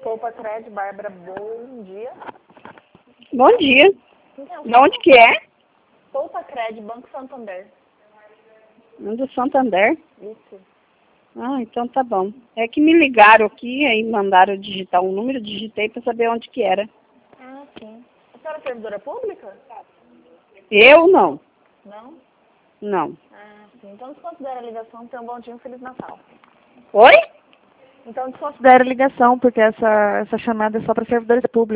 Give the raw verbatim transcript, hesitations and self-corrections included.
Poupa Cred, Bárbara, bom dia. Bom dia. Então, De onde que é? Poupa Cred, Banco Santander. Do Santander. Isso. Ah, então tá bom. É que me ligaram aqui, aí mandaram digitar um número, digitei para saber onde que era. Ah, sim. A senhora é servidora pública? Eu não. Não? Não. Ah, sim. Então desconsidera a ligação, tenha um bom dia, um Feliz Natal. Oi? Então desconsidera a ligação, porque essa, essa chamada é só para servidores públicos.